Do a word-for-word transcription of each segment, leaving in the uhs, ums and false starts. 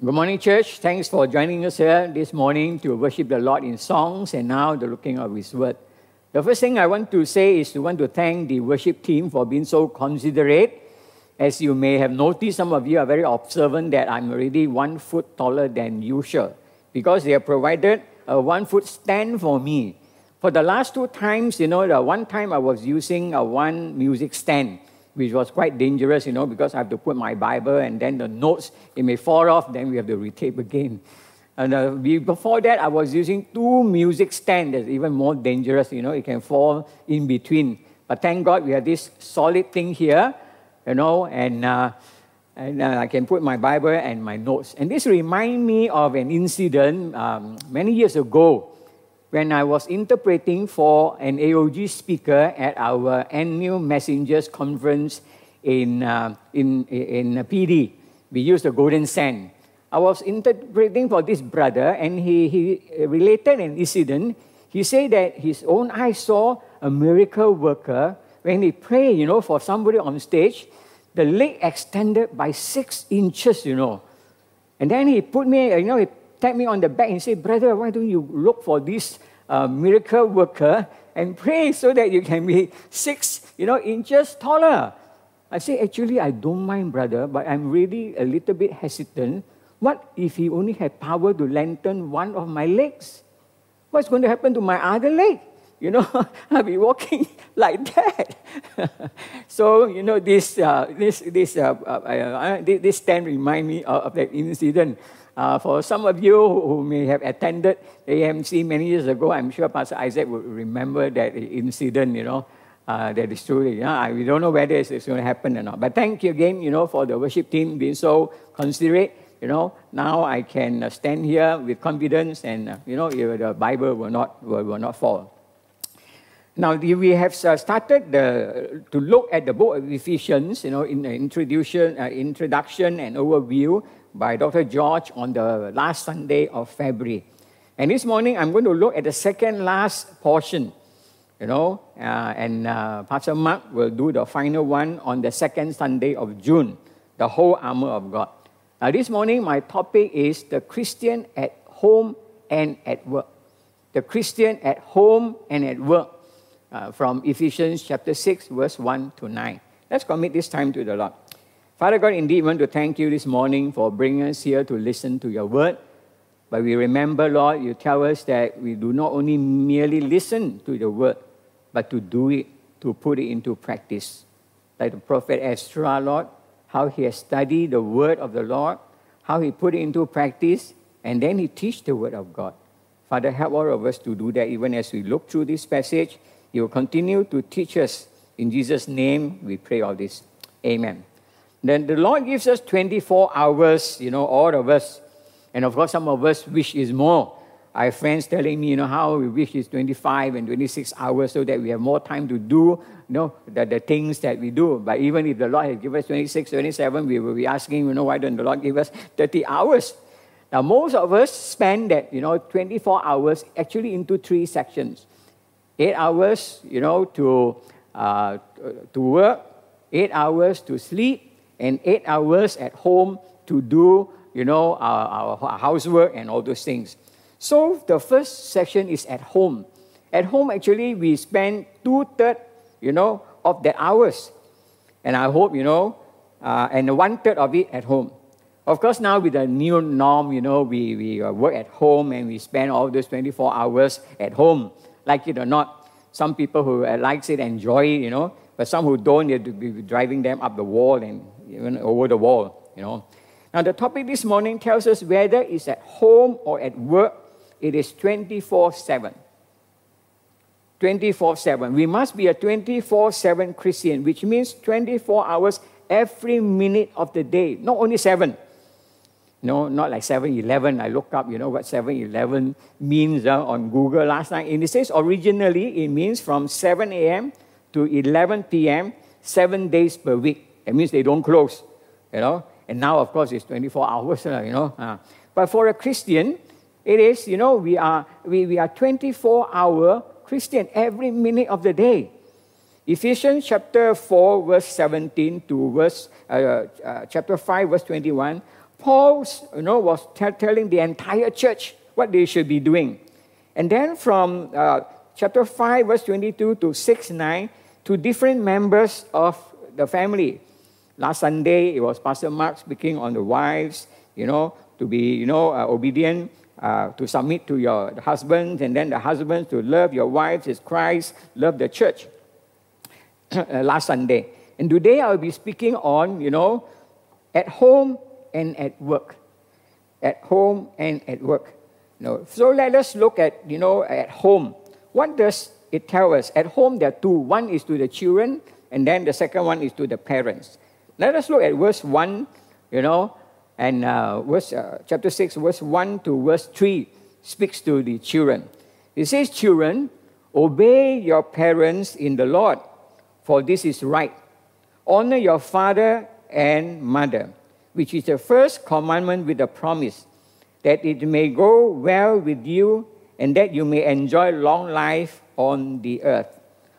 Good morning, church. Thanks for joining us here this morning to worship the Lord in songs and now the looking of His Word. The first thing I want to say is to want to thank the worship team for being so considerate. As you may have noticed, some of you are very observant that I'm already one foot taller than usual because they have provided a one foot stand for me. For the last two times, you know, the one time I was using a one music stand, which was quite dangerous, you know, because I have to put my Bible and then the notes, it may fall off, then we have to retape again. And uh, before that, I was using two music stands that's even more dangerous, you know, it can fall in between. But thank God we have this solid thing here, you know, and, uh, and uh, I can put my Bible and my notes. And this reminds me of an incident um, many years ago, when I was interpreting for an A O G speaker at our annual Messengers Conference in, uh, in, in P D. We used the Golden Sand. I was interpreting for this brother, and he, he related an incident. He said that his own eyes saw a miracle worker when he prayed, you know, for somebody on stage, the leg extended by six inches, you know. And then he put me, you know, he tapped me on the back and said, "Brother, why don't you look for this uh, miracle worker and pray so that you can be six, you know, inches taller?" I said, "Actually, I don't mind, brother, but I'm really a little bit hesitant. What if he only had power to lengthen one of my legs? What's going to happen to my other leg? You know, I'll be walking like that." So, you know, this uh, this this uh, uh, uh, this stand remind me of, of that incident. Uh, for some of you who may have attended A M C many years ago, I'm sure Pastor Isaac will remember that incident, you know, uh, that is true. Yeah, we don't know whether it's, it's going to happen or not. But thank you again, you know, for the worship team being so considerate. You know, now I can uh, stand here with confidence and, uh, you know, the Bible will not, will, will not fall. Now, we have started the, to look at the book of Ephesians, you know, in the introduction, uh, introduction and overview by Doctor George on the last Sunday of February. And this morning, I'm going to look at the second last portion, you know, uh, and uh, Pastor Mark will do the final one on the second Sunday of June, the whole armor of God. Now, this morning, my topic is the Christian at home and at work. The Christian at home and at work. Uh, from Ephesians chapter six, verse one to nine. Let's commit this time to the Lord. Father God, indeed, we want to thank you this morning for bringing us here to listen to your word. But we remember, Lord, you tell us that we do not only merely listen to the word, but to do it, to put it into practice. Like the prophet Ezra, Lord, how he has studied the word of the Lord, how he put it into practice, and then he teach the word of God. Father, help all of us to do that even as we look through this passage. You will continue to teach us. In Jesus' name, we pray all this. Amen. Then the Lord gives us twenty-four hours, you know, all of us. And of course, some of us wish is more. I have friends telling me, you know, how we wish is twenty-five and twenty-six hours so that we have more time to do, you know, the, the things that we do. But even if the Lord has given us twenty-six, twenty-seven, we will be asking, you know, why don't the Lord give us thirty hours? Now, most of us spend that, you know, twenty-four hours actually into three sections. Eight hours, you know, to, uh, to work, eight hours to sleep, and eight hours at home to do, you know, our, our housework and all those things. So the first section is at home. At home, actually, we spend two-thirds, you know, of the hours. And I hope, you know, uh, and one-third of it at home. Of course, now with the new norm, you know, we, we work at home and we spend all those twenty-four hours at home. Like it or not, some people who likes it enjoy it, you know, but some who don't, you have to be driving them up the wall and even over the wall, you know. Now, the topic this morning tells us whether it's at home or at work, it is twenty-four seven. twenty-four seven. We must be a twenty-four seven Christian, which means twenty-four hours every minute of the day, not only seven. No, not like seven eleven. I looked up, you know, what seven eleven means uh, on Google last night. And it says originally it means from seven a.m. to eleven p.m., seven days per week. That means they don't close, you know. And now, of course, it's twenty-four hours, uh, you know. Uh, but for a Christian, it is, you know, we are we, we are twenty-four hour Christian every minute of the day. Ephesians chapter four, verse seventeen to verse uh, uh, chapter five, verse twenty-one. Paul, you know, was t- telling the entire church what they should be doing. And then from uh, chapter five, verse twenty-two to six, nine, to different members of the family. Last Sunday, it was Pastor Mark speaking on the wives, you know, to be, you know, uh, obedient, uh, to submit to your husbands, and then the husbands to love your wives as Christ loved the church. Last Sunday. And today I'll be speaking on, you know, at home and at work. At home and at work. You know, so let us look at, you know, at home. What does it tell us? At home there are two. One is to the children, and then the second one is to the parents. Let us look at verse one, you know, and uh, verse, uh, chapter six, verse one to verse three speaks to the children. It says, children, obey your parents in the Lord, for this is right. Honor your father and mother, which is the first commandment with a promise, that it may go well with you and that you may enjoy long life on the earth.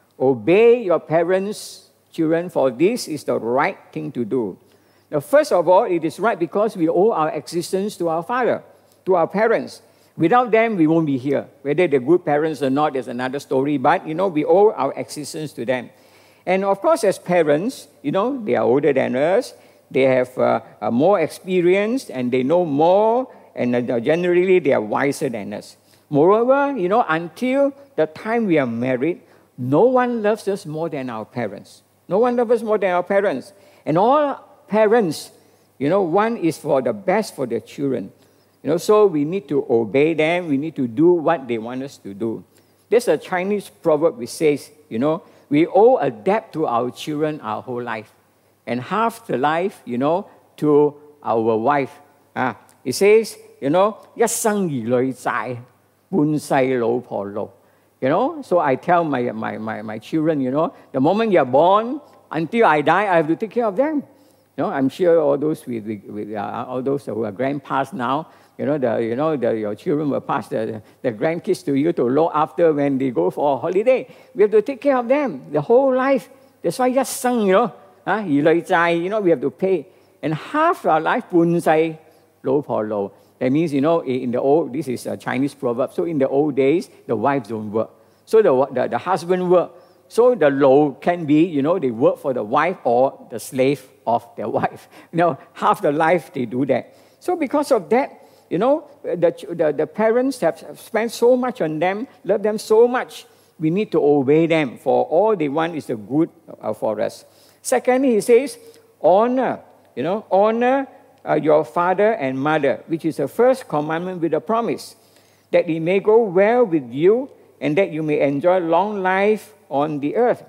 Obey your parents, children, for this is the right thing to do. Now, first of all, it is right because we owe our existence to our father, to our parents. Without them, we won't be here. Whether they're good parents or not is another story, but, you know, we owe our existence to them. And of course, as parents, you know, they are older than us, they have uh, uh, more experience, and they know more, and uh, generally they are wiser than us. Moreover, you know, until the time we are married, no one loves us more than our parents. No one loves us more than our parents. And all parents, you know, one is for the best for their children. You know, so we need to obey them, we need to do what they want us to do. There's a Chinese proverb which says, you know, we owe a debt to our children our whole life. And half the life, you know, to our wife. Ah, it says, you know, 一生兒女債，半世老婆奴. You know, so I tell my, my, my, my children, you know, the moment you're born, until I die, I have to take care of them. You know, I'm sure all those with, with, with uh, all those who are grandpas now, you know, the, you know the, your children will pass the, the grandkids to you to look after when they go for a holiday. We have to take care of them the whole life. That's why 一生, you know, uh, 兒女債, you know, we have to pay. And half our life, 半世老婆奴. That means, you know, in the old, this is a Chinese proverb. So in the old days, the wives don't work. So the, the, the husband work. So the low can be, you know, they work for the wife or the slave of their wife. You know, half the life they do that. So because of that, you know, the, the, the parents have spent so much on them, love them so much, we need to obey them, for all they want is the good uh, for us. Secondly, he says, honor, you know, honor uh, your father and mother, which is the first commandment with a promise, that it may go well with you and that you may enjoy long life on the earth.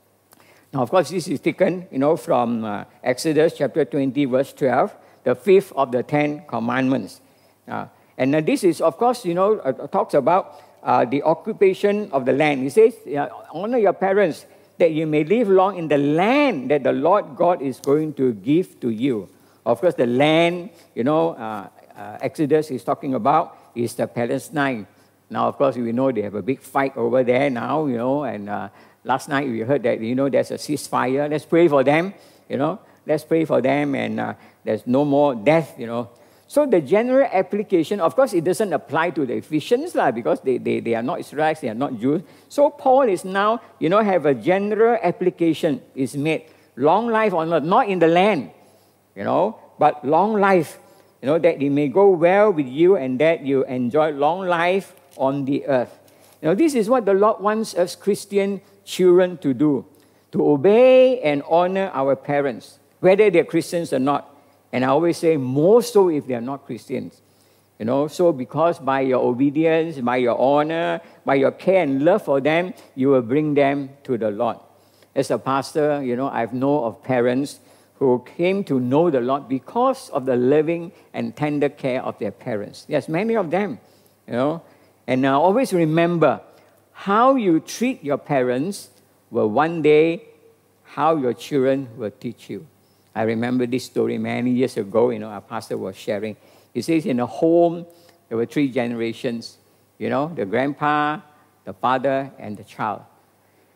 Now, of course, this is taken, you know, from uh, Exodus chapter twenty, verse twelve, the fifth of the Ten Commandments. Uh, and uh, this is, of course, you know, uh, talks about uh, the occupation of the land. It says, uh, honor your parents, that you may live long in the land that the Lord God is going to give to you. Of course, the land, you know, uh, uh, Exodus is talking about is the Palestine. Now, of course, we know they have a big fight over there now, you know, and uh, last night we heard that, you know, there's a ceasefire. Let's pray for them, you know. Let's pray for them, and uh, there's no more death, you know. So the general application, of course, it doesn't apply to the Ephesians, lah, because they, they, they are not Israelites, they are not Jews. So Paul is now, you know, have a general application is made. Long life on earth, not in the land, you know, but long life, you know, that it may go well with you and that you enjoy long life on the earth. You know, this is what the Lord wants us Christian children to do, to obey and honor our parents, whether they're Christians or not. And I always say, more so if they are not Christians. You know, so because by your obedience, by your honor, by your care and love for them, you will bring them to the Lord. As a pastor, you know, I've known of parents who came to know the Lord because of the loving and tender care of their parents. Yes, many of them, you know. And uh, always remember, how you treat your parents will one day, how your children will teach you. I remember this story many years ago, you know, our pastor was sharing. He says in a home, there were three generations, you know, the grandpa, the father, and the child.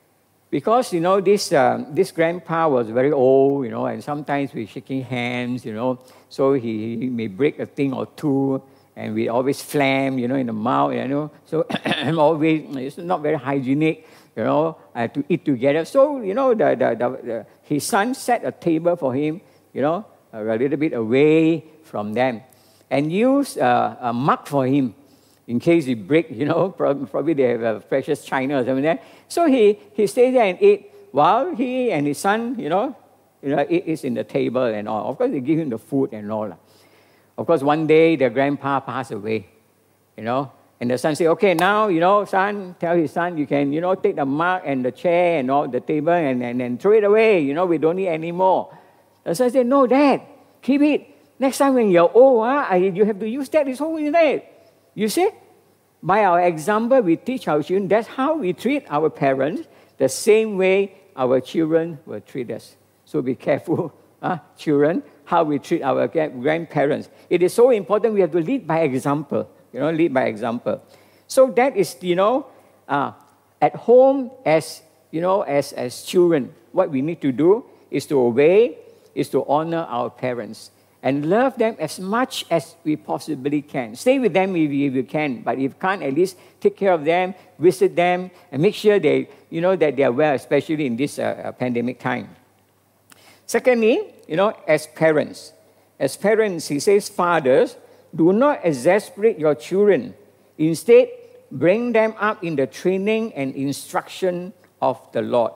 Because, you know, this, uh, this grandpa was very old, you know, and sometimes we're shaking hands, you know, so he, he may break a thing or two, and we always phlegm, you know, in the mouth, you know, so always, it's not very hygienic, you know, uh, to eat together. So, you know, the, the, the, the, his son set a table for him, you know, a little bit away from them, and used uh, a mug for him, in case he break, you know, probably they have a precious china or something there. So he, he stayed there and ate while he and his son, you know, you know, is in the table and all. Of course, they give him the food and all. Of course, one day, the grandpa passed away, you know, and the son said, okay, now, you know, son, tell his son, you can, you know, take the mug and the chair and all, the table, and, and, and throw it away, you know, we don't need any more. The son said, no, Dad, keep it. Next time when you're old, huh, you have to use that, it's always there. You see, by our example, we teach our children. That's how we treat our parents, the same way our children will treat us. So be careful, huh, children, how we treat our grandparents. It is so important we have to lead by example, you know, lead by example. So that is, you know, uh, at home as, you know, as, as children, what we need to do is to obey, is to honor our parents, and love them as much as we possibly can. Stay with them if you, if you can, but if you can't, at least take care of them, visit them, and make sure they, you know, that they are well, especially in this uh, pandemic time. Secondly, you know, as parents, as parents, he says, fathers, do not exasperate your children. Instead, bring them up in the training and instruction of the Lord.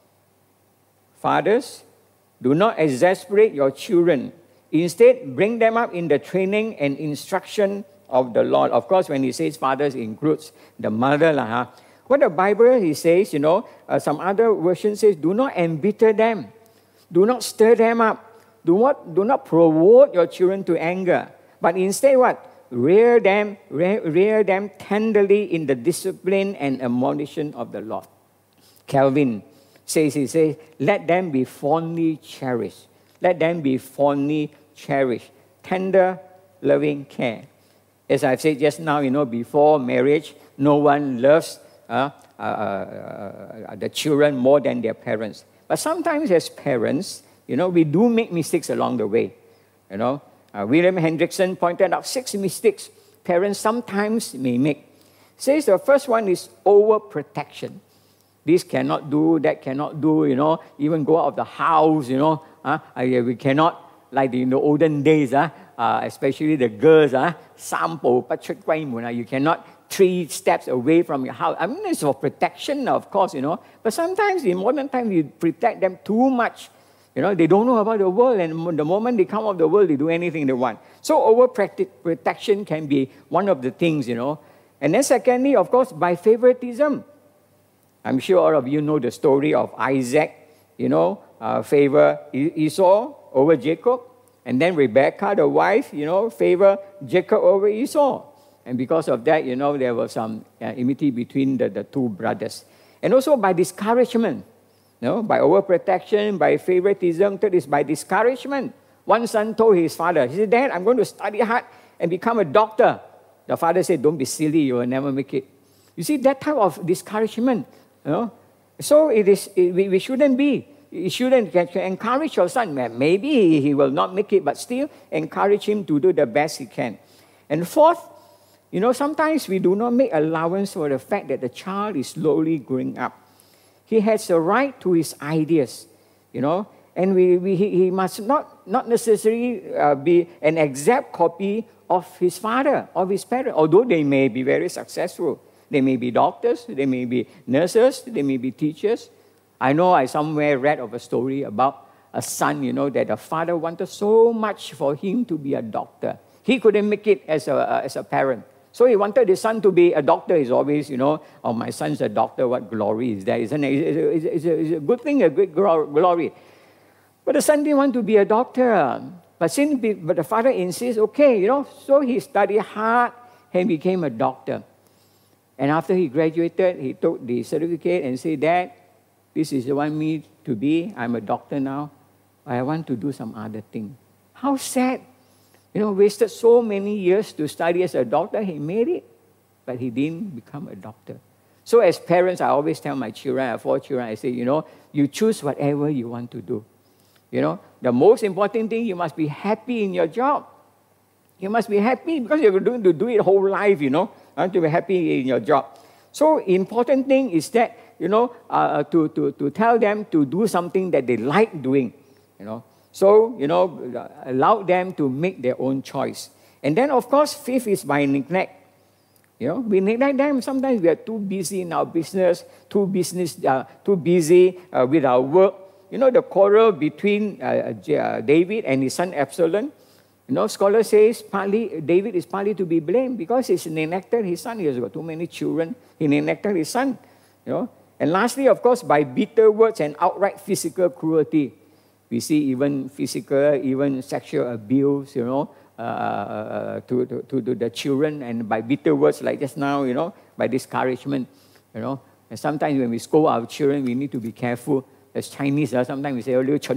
Fathers, do not exasperate your children. Instead, bring them up in the training and instruction of the Lord. Of course, when he says fathers, it includes the mother. Huh? What the Bible, he says, you know, uh, some other version says, do not embitter them. Do not stir them up. Do not, do not provoke your children to anger. But instead, what? Rear them, rear, rear them tenderly in the discipline and admonition of the Lord. Calvin says, he says, let them be fondly cherished. Let them be fondly cherished. Tender, loving care. As I've said just now, you know, before marriage, no one loves uh, uh, uh, uh, the children more than their parents. But sometimes as parents, you know, we do make mistakes along the way. You know, uh, William Hendrickson pointed out six mistakes parents sometimes may make. Says the first one is overprotection. This cannot do, that cannot do, you know, even go out of the house, you know. Uh, we cannot, like in the olden days, uh, uh, especially the girls, uh, you cannot three steps away from your house. I mean, it's for protection, of course, you know. But sometimes in modern times, we protect them too much. You know, they don't know about the world, and the moment they come out of the world, they do anything they want. So overprotection can be one of the things, you know. And then secondly, of course, by favoritism. I'm sure all of you know the story of Isaac, you know, uh, favor Esau over Jacob. And then Rebekah, the wife, you know, favor Jacob over Esau. And because of that, you know, there was some uh, enmity between the, the two brothers. And also by discouragement, you know, by overprotection, by favoritism, third is by discouragement. One son told his father, he said, Dad, I'm going to study hard and become a doctor. The father said, don't be silly, you will never make it. You see, that type of discouragement, you know. So it is, it, we, we shouldn't be. You shouldn't encourage your son. Maybe he will not make it, but still encourage him to do the best he can. And fourth, you know, sometimes we do not make allowance for the fact that the child is slowly growing up. He has a right to his ideas, you know, and we, we, he, he must not, not necessarily uh, be an exact copy of his father, of his parent, although they may be very successful. They may be doctors, they may be nurses, they may be teachers. I know I somewhere read of a story about a son, you know, that the father wanted so much for him to be a doctor. He couldn't make it as a, uh, as a parent. So he wanted his son to be a doctor. He's always, you know, oh, my son's a doctor, what glory is that? Isn't it? It's a, it's a, it's a, it's a good thing, a great glory. But the son didn't want to be a doctor. But, since, but the father insists, okay, you know, so he studied hard and became a doctor. And after he graduated, he took the certificate and said, Dad, this is the one me to be. I'm a doctor now. I want to do some other thing. How sad. You know, wasted so many years to study as a doctor. He made it, but he didn't become a doctor. So as parents, I always tell my children, I have four children, I say, you know, you choose whatever you want to do. You know, the most important thing, you must be happy in your job. You must be happy because you're going to do it whole life, you know, uh, to be happy in your job. So important thing is that, you know, uh, to, to, to tell them to do something that they like doing, you know. So, you know, allow them to make their own choice. And then, of course, fifth is by neglect. You know, we neglect them. Sometimes we are too busy in our business, too, business, uh, too busy uh, with our work. You know, the quarrel between uh, uh, David and his son Absalom, you know, scholar says partly, David is partly to be blamed because he neglected his son. He has got too many children. He neglected his son, you know. And lastly, of course, by bitter words and outright physical cruelty. We see even physical, even sexual abuse, you know, uh, to, to, to the children, and by bitter words like just now, you know, by discouragement, you know. And sometimes when we scold our children, we need to be careful. As Chinese, uh, sometimes we say, oh,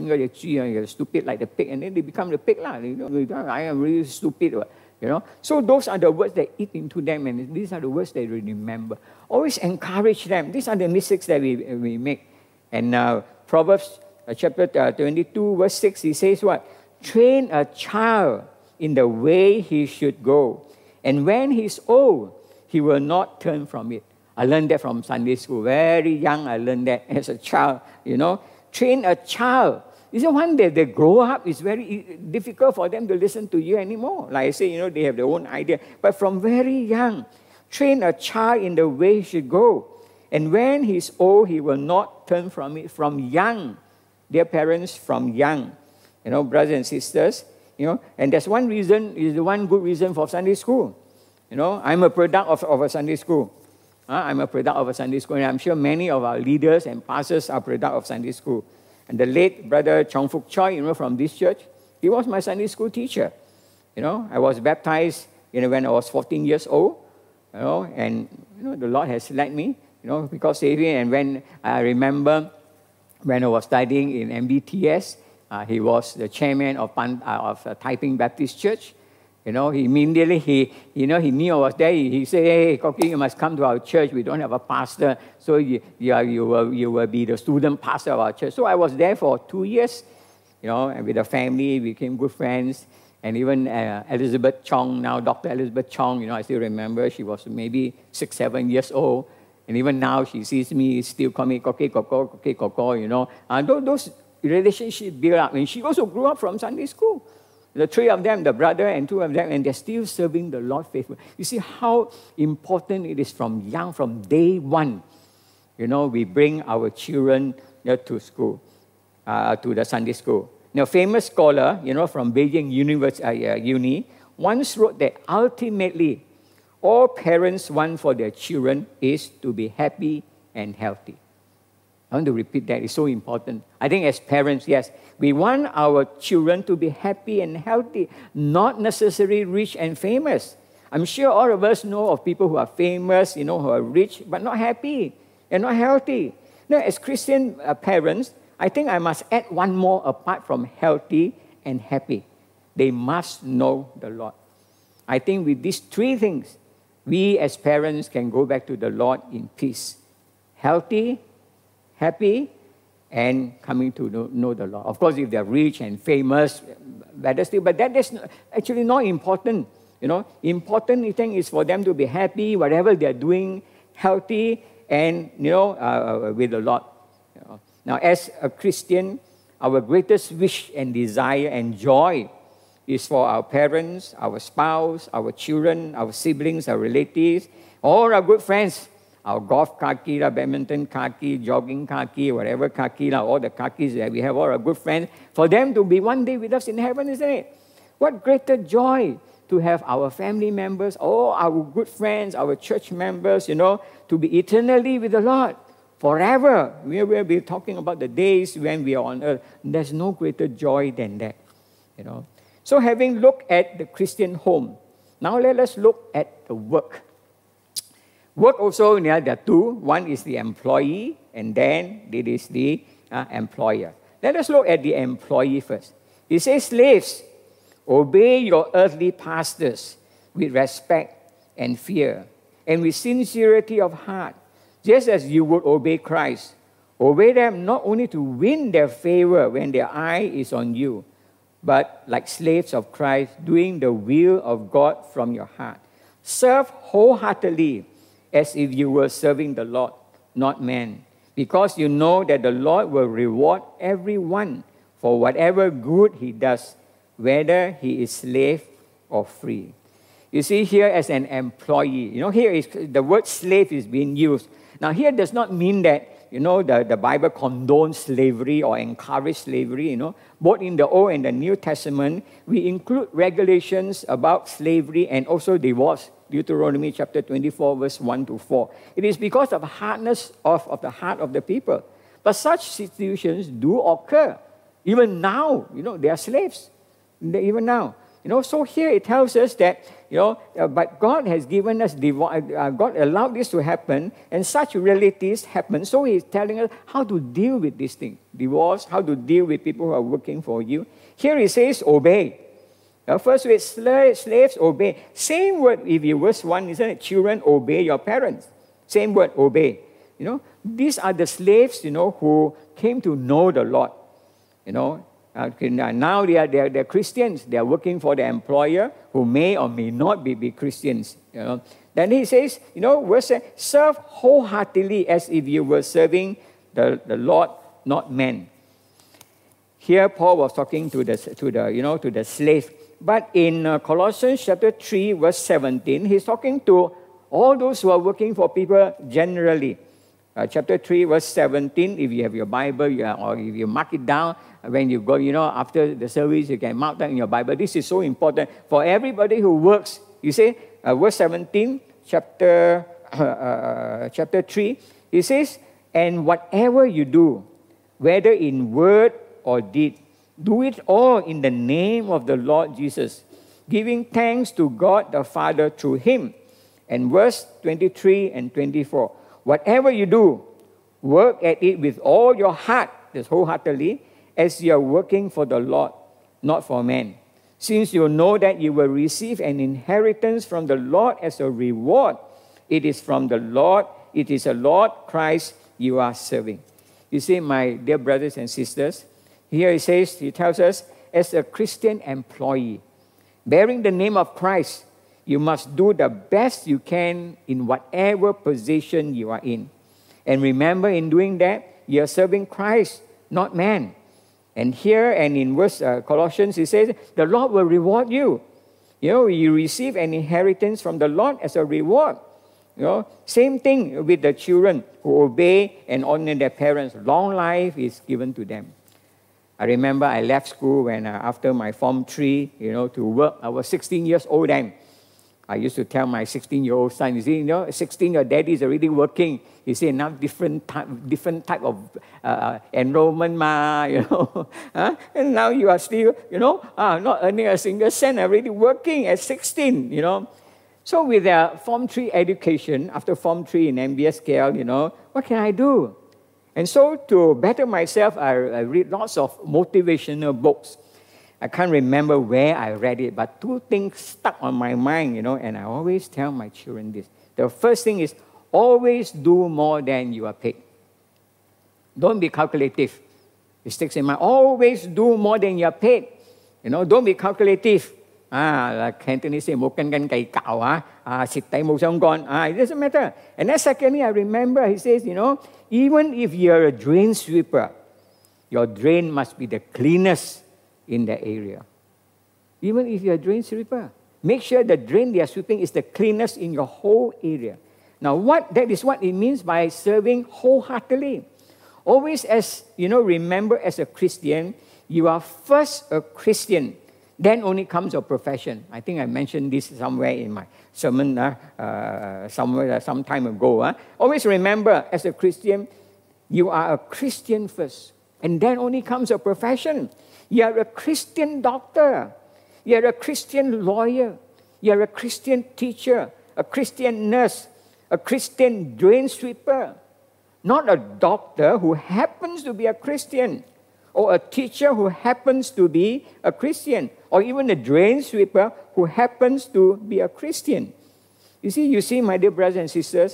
you're stupid like the pig, and then they become the pig. You know, I am really stupid. You know? So those are the words that eat into them, and these are the words they remember. Always encourage them. These are the mistakes that we, we make. And uh, Proverbs uh, chapter uh, twenty-two, verse six, he says what? Train a child in the way he should go, and when he's old, he will not turn from it. I learned that from Sunday school. Very young, I learned that as a child, you know. Train a child. You know, one day they grow up, it's very difficult for them to listen to you anymore. Like I say, you know, they have their own idea. But from very young, train a child in the way he should go. And when he's old, he will not turn from it. From young, dear parents, from young. You know, brothers and sisters, you know. And there's one reason, is the one good reason for Sunday school. You know, I'm a product of, of a Sunday school. Uh, I'm a product of a Sunday school, and I'm sure many of our leaders and pastors are product of Sunday school. And the late brother Chong Fuk Choi, you know, from this church, he was my Sunday school teacher. You know, I was baptized, you know, when I was fourteen years old. You know, and you know, the Lord has led me, you know, because and when I remember when I was studying in M B T S, uh, he was the chairman of Pan, uh, of uh, Taiping Baptist Church. You know, he immediately, he, you know, he knew I was there. He, he said, hey, Koki, you must come to our church. We don't have a pastor. So you, you, are, you, will, you will be the student pastor of our church. So I was there for two years, you know, and with the family, we became good friends. And even uh, Elizabeth Chong, now Doctor Elizabeth Chong, you know, I still remember, she was maybe six, seven years old. And even now, she sees me, still call me Koki, Koko, Koki, Koko, you know. And those, those relationships build up. And she also grew up from Sunday school. The three of them, the brother and two of them, and they're still serving the Lord faithfully. You see how important it is from young, from day one. You know, we bring our children, you know, to school, uh, to the Sunday school. Now, famous scholar, you know, from Beijing University, uh, Uni, once wrote that ultimately, all parents want for their children is to be happy and healthy. I want to repeat that. It's so important. I think as parents, yes, we want our children to be happy and healthy, not necessarily rich and famous. I'm sure all of us know of people who are famous, you know, who are rich, but not happy and not healthy. Now, as Christian uh, parents, I think I must add one more apart from healthy and happy. They must know the Lord. I think with these three things, we as parents can go back to the Lord in peace. Healthy, happy, and coming to know, know the Lord. Of course, if they're rich and famous, better still, but that is actually not important. You know, important thing is for them to be happy, whatever they're doing, healthy, and, you know, uh, with the Lord. You know. Now, as a Christian, our greatest wish and desire and joy is for our parents, our spouse, our children, our siblings, our relatives, all our good friends, our golf khaki, badminton khaki, jogging khaki, whatever khaki, all the khakis that we have, all our good friends, for them to be one day with us in heaven, isn't it? What greater joy to have our family members, all our good friends, our church members, you know, to be eternally with the Lord forever. We will be talking about the days when we are on earth. There's no greater joy than that, you know. So having looked at the Christian home, now let us look at the work. Work also, yeah, there are two. One is the employee, and then it is the uh, employer. Let us look at the employee first. It says, slaves, obey your earthly masters with respect and fear, and with sincerity of heart, just as you would obey Christ. Obey them not only to win their favor when their eye is on you, but like slaves of Christ, doing the will of God from your heart. Serve wholeheartedly as if you were serving the Lord, not man, because you know that the Lord will reward everyone for whatever good he does, whether he is slave or free. You see here as an employee, you know, here is the word slave is being used. Now here does not mean that, you know, the, the Bible condones slavery or encourages slavery, you know. Both in the Old and the New Testament, we include regulations about slavery and also divorce. Deuteronomy chapter twenty-four, verse one to four. It is because of hardness of, of the heart of the people. But such situations do occur. Even now, you know, they are slaves. Even now. You know, so here it tells us that, you know, uh, but God has given us, uh, God allowed this to happen, and such realities happen. So He's telling us how to deal with this thing. Divorce, how to deal with people who are working for you. Here He says, obey. Uh, first with slaves, slaves, obey. Same word, if you verse one, isn't it? Children, obey your parents. Same word, obey. You know, these are the slaves, you know, who came to know the Lord. You know, uh, now they are, they, are, they are Christians. They are working for their employer who may or may not be, be Christians. You know. Then he says, you know, verse serve wholeheartedly as if you were serving the, the Lord, not men. Here Paul was talking to the, to the, you know, to the slave. But in uh, Colossians chapter three, verse seventeen, he's talking to all those who are working for people generally. Uh, chapter three, verse seventeen, if you have your Bible, you are, or if you mark it down, when you go, you know, after the service, you can mark down in your Bible. This is so important for everybody who works. You see, uh, verse seventeen, chapter, uh, uh, chapter three, he says, and whatever you do, whether in word or deed, do it all in the name of the Lord Jesus, giving thanks to God the Father through Him. And verse twenty-three and twenty-four, whatever you do, work at it with all your heart, that's wholeheartedly, as you are working for the Lord, not for men. Since you know that you will receive an inheritance from the Lord as a reward, it is from the Lord, it is the Lord Christ you are serving. You see, my dear brothers and sisters, here he says, he tells us, as a Christian employee, bearing the name of Christ, you must do the best you can in whatever position you are in. And remember, in doing that, you are serving Christ, not man. And here and in verse uh, Colossians, he says, the Lord will reward you. You know, you receive an inheritance from the Lord as a reward. You know, same thing with the children who obey and honor their parents. Long life is given to them. I remember I left school when uh, after my Form three, you know, to work. I was sixteen years old then. I used to tell my sixteen-year-old son, you see, you know, sixteen, your daddy is already working. You see, now different type, different type of uh, enrollment, ma, you know. huh? And now you are still, you know, uh, not earning a single cent, already working at sixteen, you know. So with their Form three education, after Form three in M B S K L, you know, what can I do? And so to better myself, I, I read lots of motivational books. I can't remember where I read it, but two things stuck on my mind, you know, and I always tell my children this. The first thing is, always do more than you are paid. Don't be calculative. It sticks in mind. Always do more than you are paid. You know, don't be calculative. Ah, like Cantonese say, mo kan kan kai kao, ah, ah, sit tay mo song gon. Ah, it doesn't matter. And then secondly, I remember he says, you know, even if you're a drain sweeper, your drain must be the cleanest in the area. Even if you're a drain sweeper, make sure the drain they are sweeping is the cleanest in your whole area. Now, what that is what it means by serving wholeheartedly. Always, as you know, remember as a Christian, you are first a Christian. Then only comes your profession. I think I mentioned this somewhere in my sermon uh, uh, somewhere uh, some time ago. Uh. Always remember, as a Christian, you are a Christian first. And then only comes your profession. You are a Christian doctor. You are a Christian lawyer. You are a Christian teacher, a Christian nurse, a Christian drain sweeper. Not a doctor who happens to be a Christian, or a teacher who happens to be a Christian, or even a drain sweeper who happens to be a Christian. You see, you see, my dear brothers and sisters,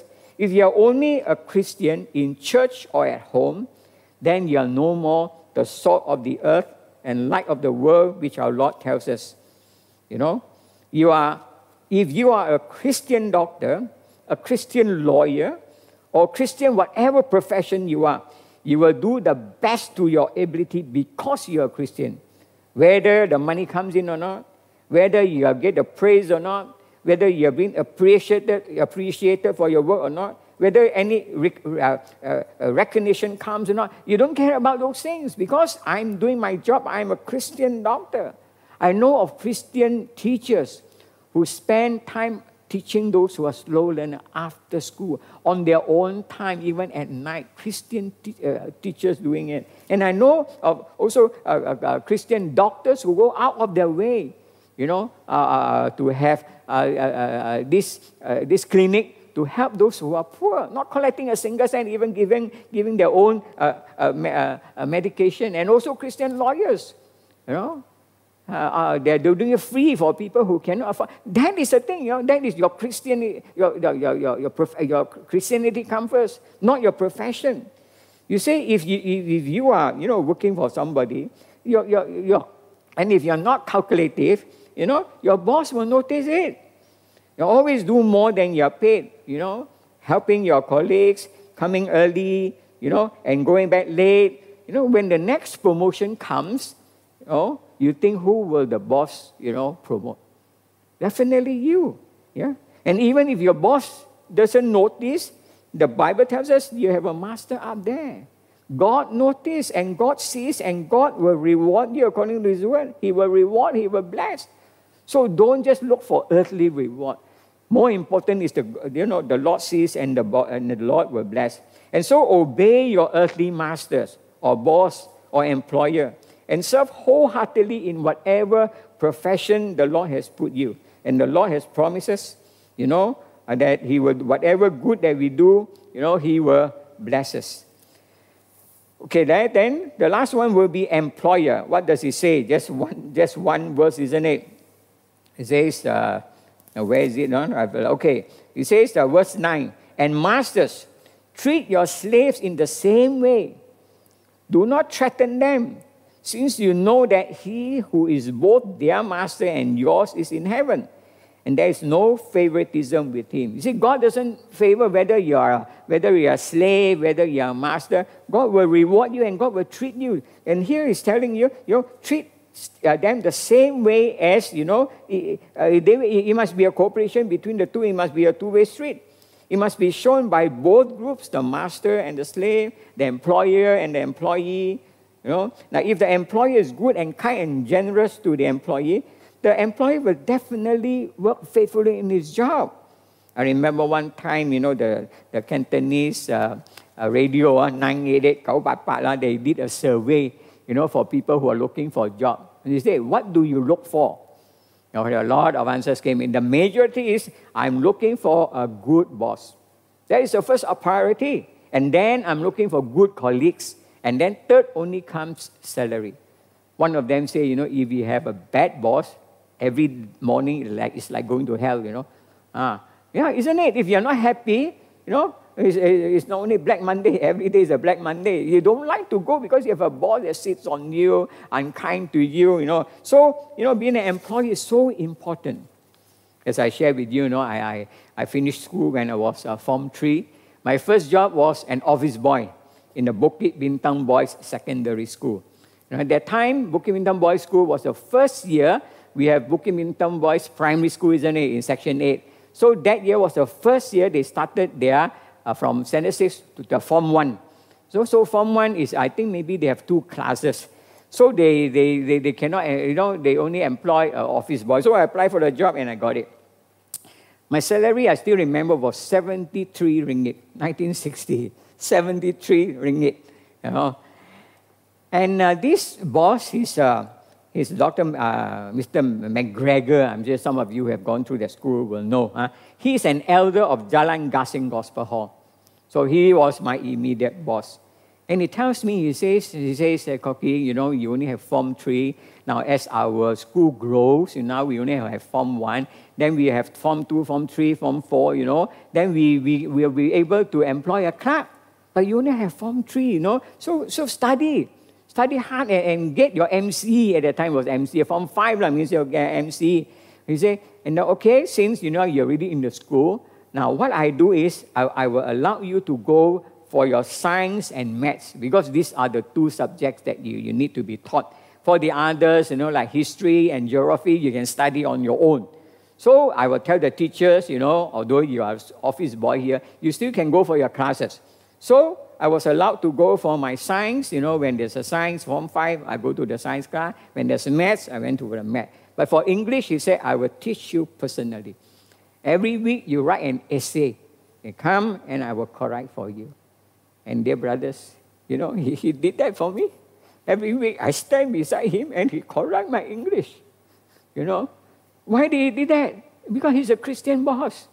If you're only a Christian in church or at home, then you are no more the salt of the earth and light of the world, which our Lord tells us. You know, you are, if you are a Christian doctor, a Christian lawyer, or Christian whatever profession you are, you will do the best to your ability because you are a Christian. Whether the money comes in or not, whether you get the praise or not, whether you are being appreciated, appreciated for your work or not, whether any rec uh, uh, recognition comes or not, you don't care about those things because I'm doing my job. I'm a Christian doctor. I know of Christian teachers who spend time teaching those who are slow learners after school, on their own time, even at night. Christian te uh, teachers doing it. And I know of also uh, uh, uh, Christian doctors who go out of their way, you know, uh, uh, to have uh, uh, uh, this, uh, this clinic to help those who are poor, not collecting a single cent, even giving, giving their own uh, uh, me uh, uh, medication. And also Christian lawyers, you know. Uh, uh, they're doing it free for people who cannot afford. That is the thing, you know, that is your Christianity, your, your, your, your, your, prof your Christianity comes first, not your profession. You say if you, if you are, you know, working for somebody, you're, you're, you're, and if you're not calculative, you know, your boss will notice it. You always do more than you're paid, you know, helping your colleagues, coming early, you know, and going back late. You know, when the next promotion comes, you know, you think who will the boss, you know, promote? Definitely you, yeah? And even if your boss doesn't notice, the Bible tells us you have a master up there. God notices and God sees and God will reward you according to His word. He will reward, He will bless. So don't just look for earthly reward. More important is the, you know, the Lord sees and the, and the Lord will bless. And so obey your earthly masters or boss or employer, and serve wholeheartedly in whatever profession the Lord has put you. And the Lord has promises, you know, that He will, whatever good that we do, you know, He will bless us. Okay, that, then the last one will be employer. What does He say? Just one, just one verse, isn't it? It says, uh, where is it? No? Okay, it says, uh, verse nine, and masters, treat your slaves in the same way. Do not threaten them, since you know that He who is both their master and yours is in heaven, and there is no favoritism with Him. You see, God doesn't favor whether you are whether you are a slave, whether you are a master. God will reward you and God will treat you. And here He's telling you, you know, treat uh, them the same way as, you know, it, uh, they, it must be a cooperation between the two. It must be a two-way street. It must be shown by both groups, the master and the slave, the employer and the employee. You know, now if the employer is good and kind and generous to the employee, the employee will definitely work faithfully in his job. I remember one time, you know, the, the Cantonese uh, uh, radio, uh, nine eight eight, uh, they did a survey, you know, for people who are looking for a job. And they say, what do you look for? You know, a lot of answers came in. The majority is, I'm looking for a good boss. That is the first priority. And then I'm looking for good colleagues. And then third only comes salary. One of them say, you know, if you have a bad boss, every morning like, it's like going to hell, you know. Ah, yeah, isn't it? If you're not happy, you know, it's, it's not only Black Monday, every day is a Black Monday. You don't like to go because you have a boss that sits on you, unkind to you, you know. So, you know, being an employee is so important. As I shared with you, you know, I, I, I finished school when I was uh, Form three. My first job was an office boy in the Bukit Bintang Boys Secondary School. You know, at that time, Bukit Bintang Boys School was the first year we have Bukit Bintang Boys Primary School, isn't it, in Section eight. So that year was the first year they started their, uh, from Standard six to the Form one. So, so Form one is, I think maybe they have two classes. So they, they, they, they cannot, you know, they only employ an office boy. So I applied for the job and I got it. My salary, I still remember, was seventy-three ringgit, nineteen sixty. seventy-three ringgit, you know. And uh, this boss, he's, uh, he's Doctor Uh, Mister McGregor. I'm sure some of you who have gone through the school will know. Huh? He's an elder of Jalan Gasing Gospel Hall. So he was my immediate boss. And he tells me, he says, he says, uh, Koki, you know, you only have Form three. Now, as our school grows, you know, we only have Form one. Then we have Form two, Form three, Form four, you know. Then we, we will be able to employ a clerk. But you only have Form three, you know. So, so study. Study hard and, and get your M C. At that time was M C. Form five like, means you get M C. He said, and now, okay, since, you know, you're already in the school, now what I do is I, I will allow you to go for your science and maths, because these are the two subjects that you, you need to be taught. For the others, you know, like history and geography, you can study on your own. So I will tell the teachers, you know, although you are office boy here, you still can go for your classes. So I was allowed to go for my science, you know, when there's a science, Form five, I go to the science class. When there's maths, I went to the math. But for English, he said, I will teach you personally. Every week, you write an essay. You come, and I will correct for you. And dear brothers, you know, he, he did that for me. Every week, I stand beside him, and he correct my English. You know, why did he do that? Because he's a Christian boss.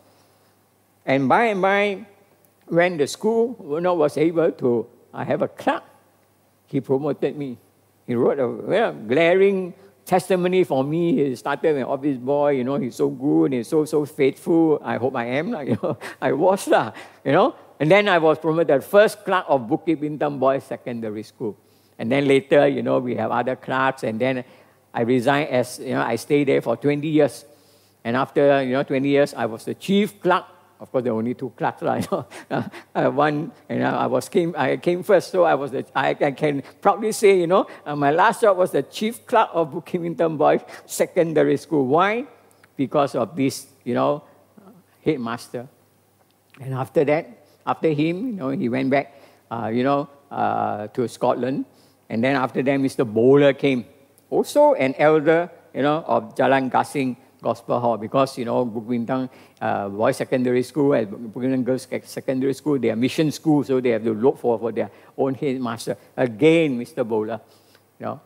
And by and by, when the school, you know, was able to uh, have a clerk, he promoted me. He wrote a well, glaring testimony for me. He started an office boy, you know, he's so good, he's so, so faithful. I hope I am, you know, I was, you know. And then I was promoted first clerk of Bukit Bintang Boys Secondary School. And then later, you know, we have other clerks, and then I resigned as, you know, I stayed there for twenty years. And after, you know, twenty years, I was the chief clerk. Of course, there were only two clerks, right? You know, uh, one, you know, I was came, I came first, so I was the, I, I can proudly say, you know, uh, my last job was the chief clerk of Bukit Bintang Boys Secondary School. Why? Because of this, you know, headmaster. And after that, after him, you know, he went back, uh, you know, uh, to Scotland. And then after that, Mister Bowler came. Also an elder, you know, of Jalan Gasing Gospel Hall, because, you know, Bukit Bintang uh, Boys Secondary School and Bukit Bintang Girls Secondary School, they are mission schools, so they have to look for, for their own headmaster. Again, Mister Bowler, you know.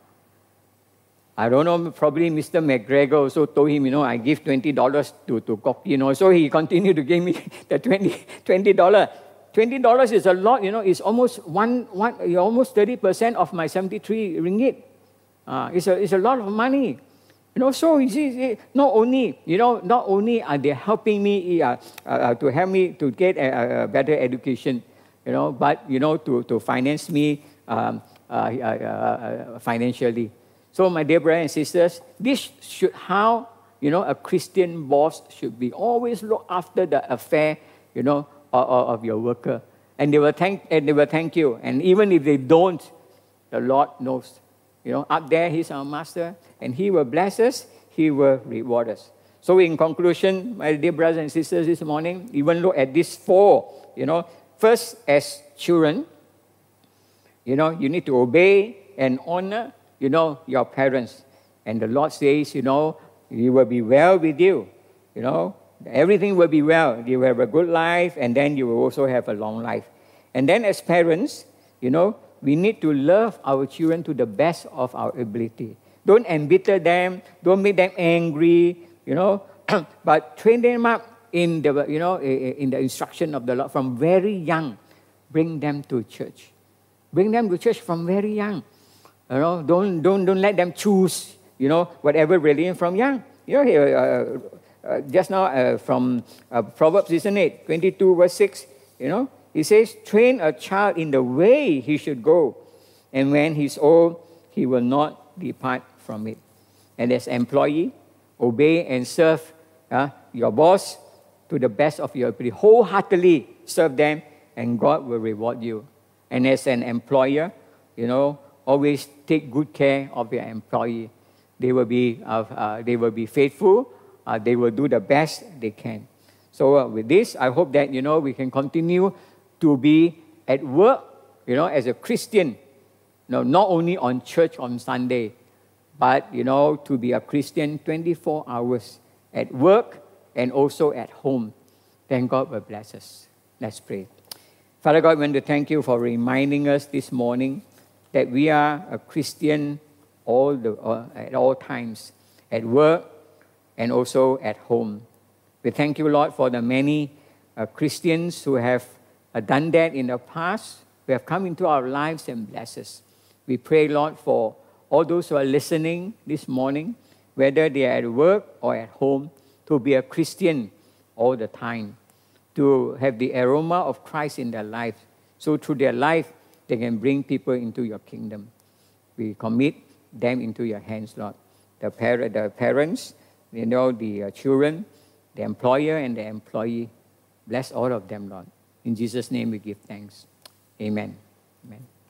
I don't know, probably Mister McGregor also told him, you know, I give twenty dollars to, to Koki, you know, so he continued to give me the twenty dollars. twenty dollars is a lot, you know, it's almost one, one almost thirty percent of my seventy-three ringgit. Uh, it's, a, it's a lot of money. You know, so you see, not only, you know, not only are they helping me uh, uh, to help me to get a, a better education, you know, but, you know, to, to finance me um, uh, uh, uh, financially. So, my dear brothers and sisters, this should how, you know, a Christian boss should be. Always look after the affair, you know, of, of your worker. And they will thank, and they will thank you. And even if they don't, the Lord knows. You know, up there, He's our master, and He will bless us, He will reward us. So in conclusion, my dear brothers and sisters, this morning, even look at these four, you know, first, as children, you know, you need to obey and honor, you know, your parents. And the Lord says, you know, He will be well with you, you know, everything will be well. You will have a good life, and then you will also have a long life. And then as parents, you know, we need to love our children to the best of our ability. Don't embitter them. Don't make them angry, you know. But train them up in the, you know, in the instruction of the Lord from very young. Bring them to church. Bring them to church from very young. You know, don't don't don't let them choose, you know, whatever religion from young. You know, uh, uh, just now uh, from uh, Proverbs, isn't it? twenty-two verse six. You know. He says, train a child in the way he should go, and when he's old, he will not depart from it. And as employee, obey and serve uh, your boss to the best of your ability. Wholeheartedly serve them, and God will reward you. And as an employer, you know, always take good care of your employee. They will be, uh, uh, they will be faithful. Uh, they will do the best they can. So uh, with this, I hope that, you know, we can continue to be at work, you know, as a Christian, you know, not only on church on Sunday, but, you know, to be a Christian twenty-four hours at work and also at home. Then God will bless us. Let's pray. Father God, I want to thank you for reminding us this morning that we are a Christian all the, uh, at all times, at work and also at home. We thank you, Lord, for the many uh, Christians who have uh, done that in the past, who have come into our lives and bless us. We pray, Lord, for all those who are listening this morning, whether they are at work or at home, to be a Christian all the time, to have the aroma of Christ in their life. So through their life, they can bring people into your kingdom. We commit them into your hands, Lord. The, par- the parents, you know, the uh, children, the employer and the employee. Bless all of them, Lord. In Jesus' name we give thanks. Amen. Amen.